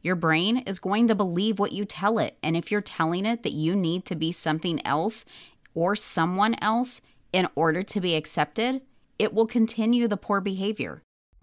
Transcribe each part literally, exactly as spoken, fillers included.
Your brain is going to believe what you tell it. And if you're telling it that you need to be something else or someone else in order to be accepted, it will continue the poor behavior.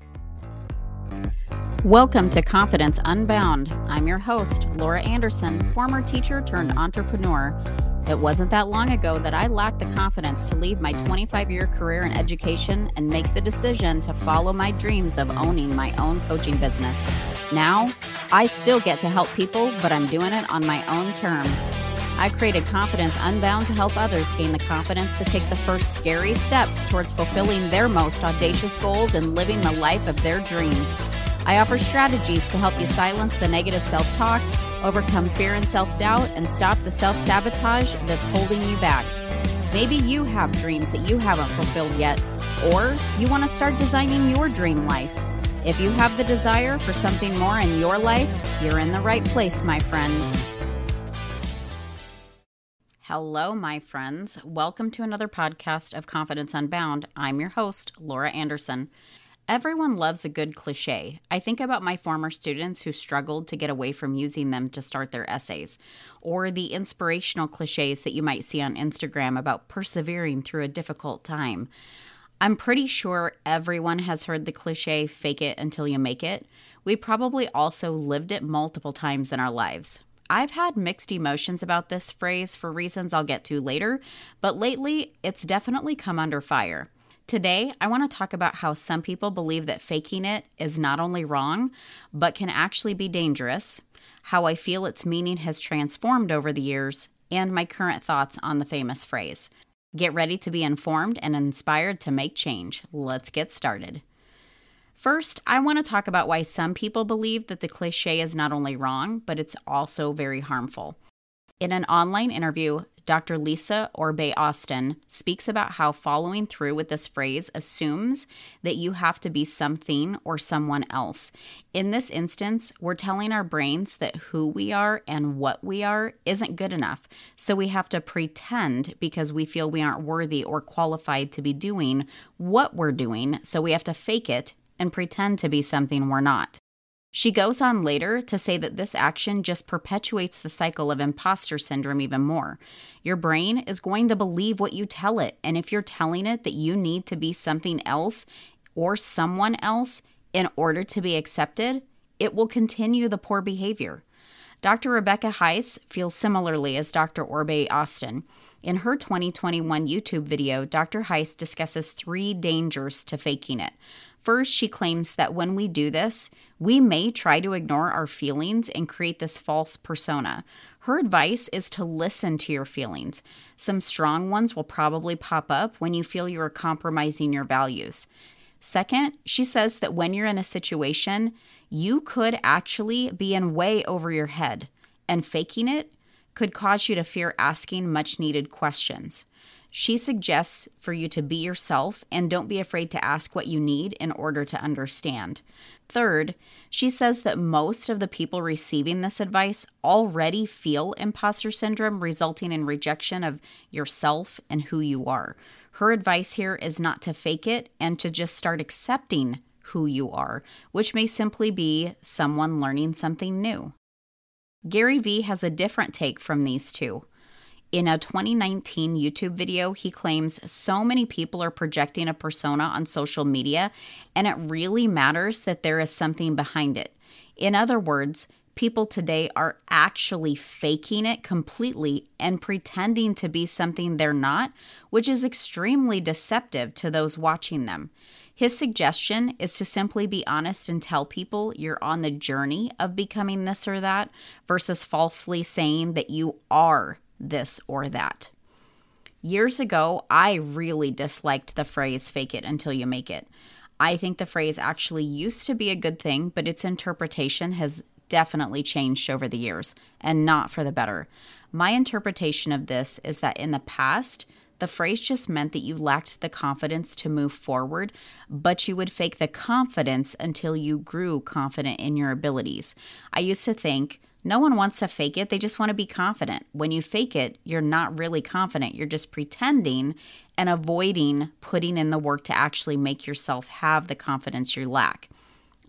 Welcome to Confidence Unbound. I'm your host, Laura Anderson, former teacher turned entrepreneur. It wasn't that long ago that I lacked the confidence to leave my twenty-five-year career in education and make the decision to follow my dreams of owning my own coaching business. Now, I still get to help people, but I'm doing it on my own terms. I created Confidence Unbound to help others gain the confidence to take the first scary steps towards fulfilling their most audacious goals and living the life of their dreams. I offer strategies to help you silence the negative self-talk, overcome fear and self-doubt, and stop the self-sabotage that's holding you back. Maybe you have dreams that you haven't fulfilled yet, or you want to start designing your dream life. If you have the desire for something more in your life, you're in the right place, my friend. Hello, my friends. Welcome to another podcast of Confidence Unbound. I'm your host, Laura Anderson. Everyone loves a good cliche. I think about my former students who struggled to get away from using them to start their essays, or the inspirational cliches that you might see on Instagram about persevering through a difficult time. I'm pretty sure everyone has heard the cliche, fake it until you make it. We probably also lived it multiple times in our lives. I've had mixed emotions about this phrase for reasons I'll get to later, but lately it's definitely come under fire. Today, I want to talk about how some people believe that faking it is not only wrong, but can actually be dangerous, how I feel its meaning has transformed over the years, and my current thoughts on the famous phrase. Get ready to be informed and inspired to make change. Let's get started. First, I want to talk about why some people believe that the cliche is not only wrong, but it's also very harmful. In an online interview, Doctor Lisa Orbay-Austin speaks about how following through with this phrase assumes that you have to be something or someone else. In this instance, we're telling our brains that who we are and what we are isn't good enough, so we have to pretend because we feel we aren't worthy or qualified to be doing what we're doing, so we have to fake it and pretend to be something we're not. She goes on later to say that this action just perpetuates the cycle of imposter syndrome even more. Your brain is going to believe what you tell it, and if you're telling it that you need to be something else or someone else in order to be accepted, it will continue the poor behavior. Doctor Rebecca Heiss feels similarly as Doctor Orbay-Austin. In her twenty twenty-one YouTube video, Doctor Heiss discusses three dangers to faking it. First, she claims that when we do this, we may try to ignore our feelings and create this false persona. Her advice is to listen to your feelings. Some strong ones will probably pop up when you feel you are compromising your values. Second, she says that when you're in a situation, you could actually be in way over your head, and faking it could cause you to fear asking much-needed questions. She suggests for you to be yourself and don't be afraid to ask what you need in order to understand. Third, she says that most of the people receiving this advice already feel imposter syndrome, resulting in rejection of yourself and who you are. Her advice here is not to fake it and to just start accepting who you are, which may simply be someone learning something new. Gary Vee has a different take from these two. In a twenty nineteen YouTube video, he claims so many people are projecting a persona on social media, and it really matters that there is something behind it. In other words, people today are actually faking it completely and pretending to be something they're not, which is extremely deceptive to those watching them. His suggestion is to simply be honest and tell people you're on the journey of becoming this or that versus falsely saying that you are this or that. Years ago, I really disliked the phrase fake it until you make it. I think the phrase actually used to be a good thing, but its interpretation has definitely changed over the years, and not for the better. My interpretation of this is that in the past, the phrase just meant that you lacked the confidence to move forward, but you would fake the confidence until you grew confident in your abilities. I used to think, no one wants to fake it. They just want to be confident. When you fake it, you're not really confident. You're just pretending and avoiding putting in the work to actually make yourself have the confidence you lack.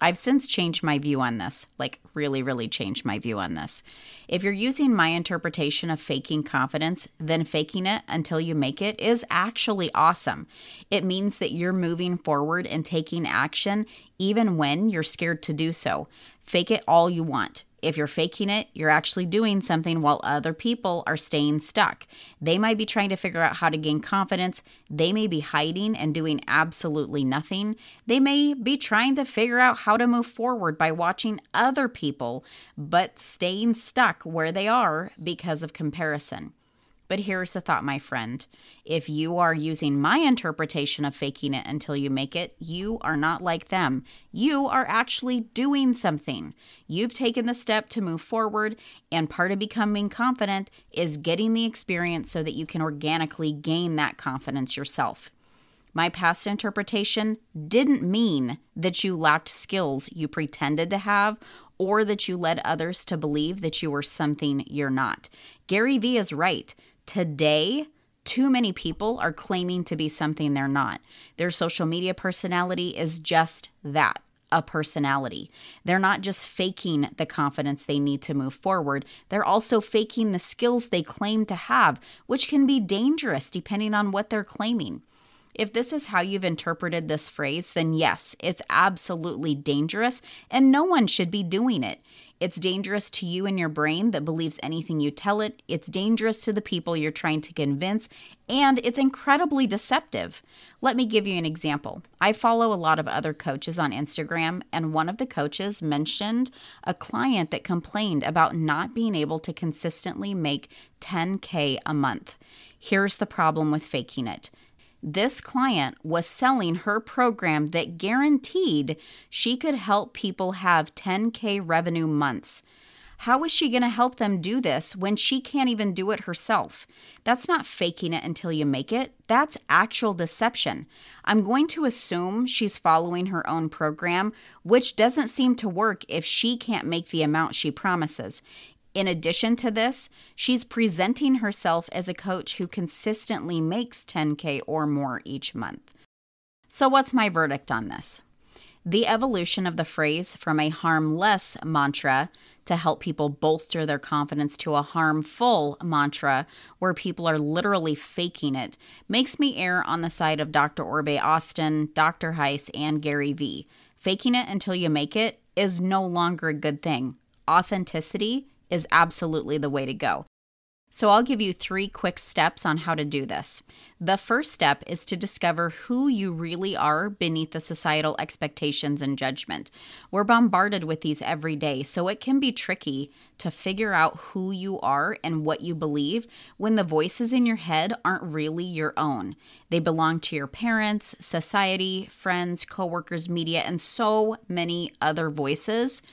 I've since changed my view on this, like really, really changed my view on this. If you're using my interpretation of faking confidence, then faking it until you make it is actually awesome. It means that you're moving forward and taking action even when you're scared to do so. Fake it all you want. If you're faking it, you're actually doing something while other people are staying stuck. They might be trying to figure out how to gain confidence. They may be hiding and doing absolutely nothing. They may be trying to figure out how to move forward by watching other people, but staying stuck where they are because of comparison. But here's the thought, my friend. If you are using my interpretation of faking it until you make it, you are not like them. You are actually doing something. You've taken the step to move forward, and part of becoming confident is getting the experience so that you can organically gain that confidence yourself. My past interpretation didn't mean that you lacked skills you pretended to have or that you led others to believe that you were something you're not. Gary Vee is right. Today, too many people are claiming to be something they're not. Their social media personality is just that, a personality. They're not just faking the confidence they need to move forward. They're also faking the skills they claim to have, which can be dangerous depending on what they're claiming. If this is how you've interpreted this phrase, then yes, it's absolutely dangerous and no one should be doing it. It's dangerous to you and your brain that believes anything you tell it. It's dangerous to the people you're trying to convince, and it's incredibly deceptive. Let me give you an example. I follow a lot of other coaches on Instagram, and one of the coaches mentioned a client that complained about not being able to consistently make ten K a month. Here's the problem with faking it. This client was selling her program that guaranteed she could help people have ten K revenue months. How is she going to help them do this when she can't even do it herself? That's not faking it until you make it. That's actual deception. I'm going to assume she's following her own program, which doesn't seem to work if she can't make the amount she promises. In addition to this, she's presenting herself as a coach who consistently makes ten K or more each month. So what's my verdict on this? The evolution of the phrase from a harmless mantra to help people bolster their confidence to a harmful mantra where people are literally faking it makes me err on the side of Doctor Orbe Austin, Doctor Heiss, and Gary Vee. Faking it until you make it is no longer a good thing. Authenticity is absolutely the way to go. So I'll give you three quick steps on how to do this. The first step is to discover who you really are beneath the societal expectations and judgment. We're bombarded with these every day, so it can be tricky to figure out who you are and what you believe when the voices in your head aren't really your own. They belong to your parents, society, friends, coworkers, media, and so many other voices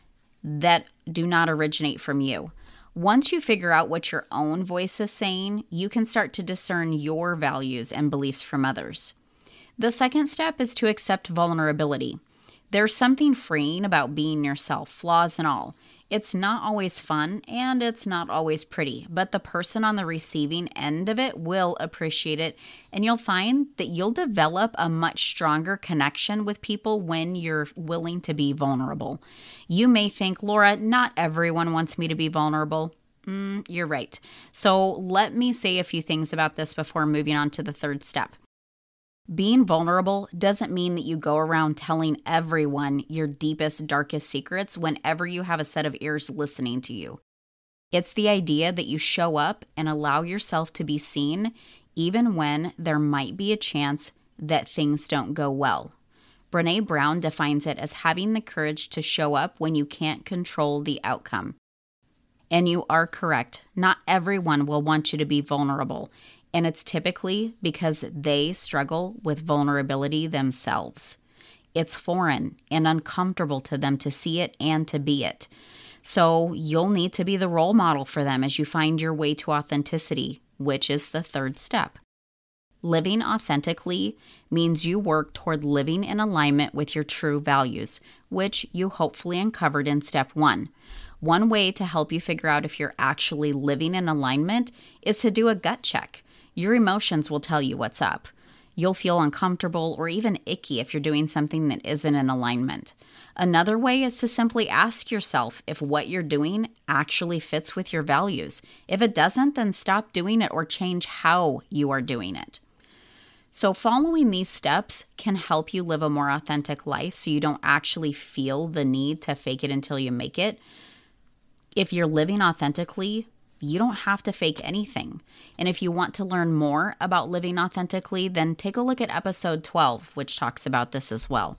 that do not originate from you. Once you figure out what your own voice is saying, you can start to discern your values and beliefs from others. The second step is to accept vulnerability. There's something freeing about being yourself, flaws and all. It's not always fun and it's not always pretty, but the person on the receiving end of it will appreciate it, and you'll find that you'll develop a much stronger connection with people when you're willing to be vulnerable. You may think, Laura, not everyone wants me to be vulnerable. Mm, you're right. So let me say a few things about this before moving on to the third step. Being vulnerable doesn't mean that you go around telling everyone your deepest, darkest secrets whenever you have a set of ears listening to you. It's the idea that you show up and allow yourself to be seen even when there might be a chance that things don't go well. Brené Brown defines it as having the courage to show up when you can't control the outcome. And you are correct. Not everyone will want you to be vulnerable. And it's typically because they struggle with vulnerability themselves. It's foreign and uncomfortable to them to see it and to be it. So you'll need to be the role model for them as you find your way to authenticity, which is the third step. Living authentically means you work toward living in alignment with your true values, which you hopefully uncovered in step one. One way to help you figure out if you're actually living in alignment is to do a gut check. Your emotions will tell you what's up. You'll feel uncomfortable or even icky if you're doing something that isn't in alignment. Another way is to simply ask yourself if what you're doing actually fits with your values. If it doesn't, then stop doing it or change how you are doing it. So following these steps can help you live a more authentic life so you don't actually feel the need to fake it until you make it. If you're living authentically, you don't have to fake anything. And if you want to learn more about living authentically, then take a look at episode twelve, which talks about this as well.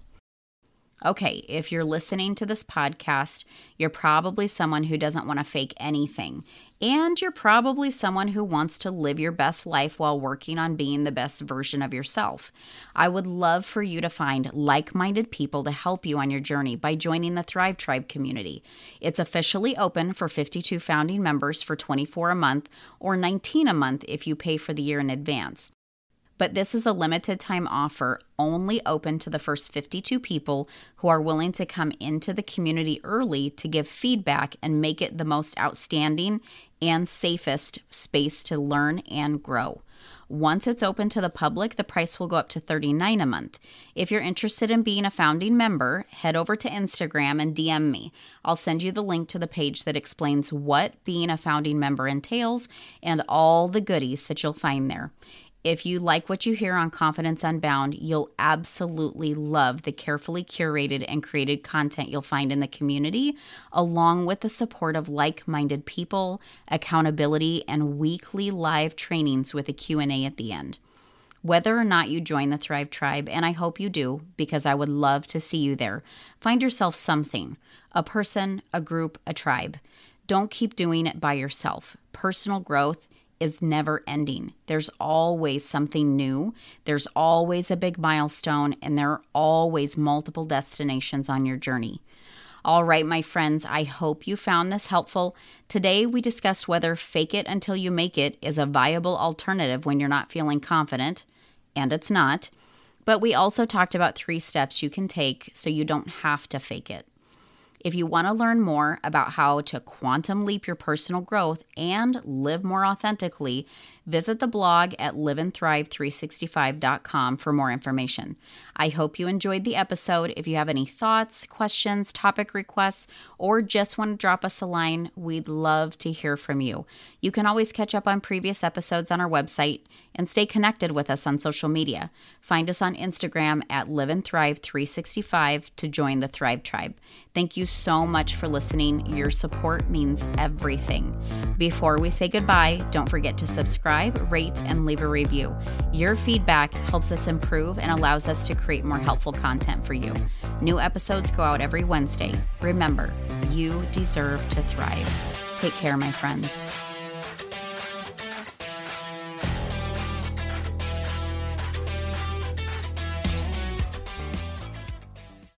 Okay, if you're listening to this podcast, you're probably someone who doesn't want to fake anything. And you're probably someone who wants to live your best life while working on being the best version of yourself. I would love for you to find like-minded people to help you on your journey by joining the Thrive Tribe community. It's officially open for fifty-two founding members for twenty-four dollars a month or nineteen dollars a month if you pay for the year in advance. But this is a limited time offer only open to the first fifty-two people who are willing to come into the community early to give feedback and make it the most outstanding and safest space to learn and grow. Once it's open to the public, the price will go up to thirty-nine dollars a month. If you're interested in being a founding member, head over to Instagram and D M me. I'll send you the link to the page that explains what being a founding member entails and all the goodies that you'll find there. If you like what you hear on Confidence Unbound, you'll absolutely love the carefully curated and created content you'll find in the community, along with the support of like-minded people, accountability, and weekly live trainings with a Q and A at the end. Whether or not you join the Thrive Tribe, and I hope you do, because I would love to see you there, find yourself something, a person, a group, a tribe. Don't keep doing it by yourself. Personal growth is never ending. There's always something new. There's always a big milestone, and there are always multiple destinations on your journey. All right, my friends, I hope you found this helpful. Today, we discussed whether fake it until you make it is a viable alternative when you're not feeling confident, and it's not. But we also talked about three steps you can take so you don't have to fake it. If you want to learn more about how to quantum leap your personal growth and live more authentically, visit the blog at live and thrive three sixty-five dot com for more information. I hope you enjoyed the episode. If you have any thoughts, questions, topic requests, or just want to drop us a line, we'd love to hear from you. You can always catch up on previous episodes on our website and stay connected with us on social media. Find us on Instagram at live and thrive three sixty-five to join the Thrive Tribe. Thank you so much for listening. Your support means everything. Before we say goodbye, don't forget to subscribe, rate, and leave a review. Your feedback helps us improve and allows us to create more helpful content for you. New episodes go out every Wednesday. Remember, you deserve to thrive. Take care, my friends.